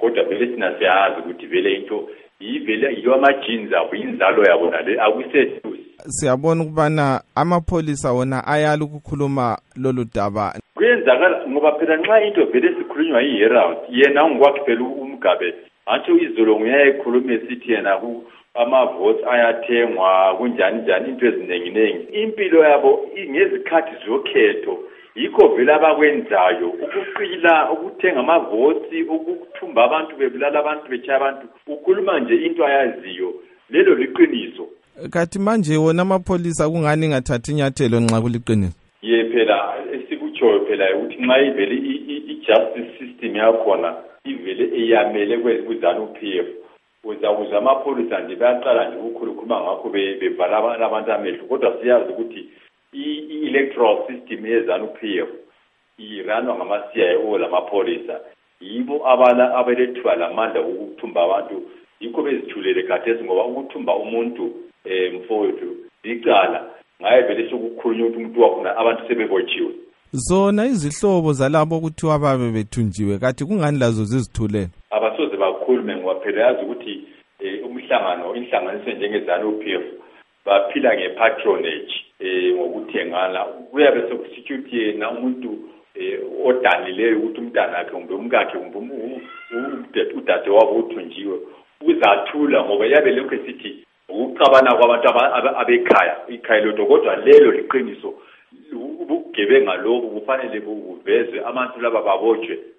kodwa vele thina siyazi ukuthi vele into ivele yiyo ama-genes abo inzalo yabo nale akuseduze. Siyabona ukubana amapholisa wona ayala ukukhuluma lolu daba. Kuyenzakala ngoba phela nxa into vele sikhulunywa yi-Herald yena ungokwakhe phela uMgabe atsho izolo nguyayikhuluma esithi yena ama-votes ayathengwa kunjani njani into ezinenginengi. Impilo yabo ngezikhathi zokhetho yikho vele abakwenzayo ukuqila ukuthenga ama-votes ukuthumba abantu bebulala abantu betshaya abantu. Ukhuluma nje into ayaziyo lelo liqiniso. Kathi manje wona amapholisa kungani ngathathi inyathelo nxa kuliqiniso? Ye phela esikutshoyo phela ukuthi nxa ivele i-justice system yakhona ivele iyamele kuzanu-PF uzakuza amapholisa nje bayaqala nje ukukhuluma ngakho bevala abantu amehlo, kodwa siyazi ukuthi i-electoral system yezanu-PF iranwa ngama-CIO lamapholisa yibo abalethwa lamandla ukuthumba abantu, yikho bezithulele khathesi ngoba ukuthumba umuntu mfowethu icala ngaye vele sokukhulunywa ukuthi umuntu wakhona abantu sebebotshiwe. Zona izihlobo zalabo kuthiwa babe bethunjiwe kathi kungani lazo zizithulele? Abasoze bakhulume ngoba phela yazi ukuthi inhlanganiso njengezanu-PF baphila nge-patronage ngokuthengana. Kuyabe sekusecurity yena umuntu odanileyo ukuthi umntana wakhe kumbe umkakhe kumbe udade wabo uthunjiwe uzathula ngoba yabe lokho esithi ukuxabana kwabantu abekhaya ikhaya lodwa, kodwa lelo liqiniso ubugebenga lobu kufanele buvezwe abantu laba babotshwe